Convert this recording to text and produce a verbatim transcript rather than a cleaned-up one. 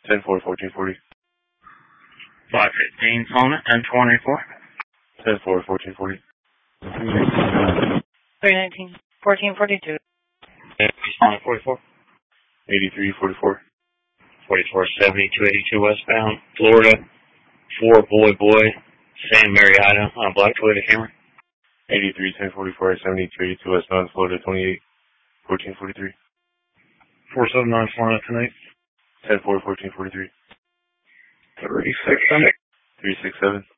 ten four, fourteen forty. five fifteen, phone it, ten twenty-four. ten four, fourteen forty. three nineteen, fourteen forty-two. Phone forty-four. eighty-three forty-four. forty-four seventy-two eighty-two westbound, Florida. four Boy Boy, San Marietta, on a black Toyota Camry. eighty-three ten forty-four, seventy-two eighty-two westbound, Florida, twenty-eight fourteen forty-three. four seven nine, Florida tonight. ten four, fourteen forty-three. three six seven. three six seven.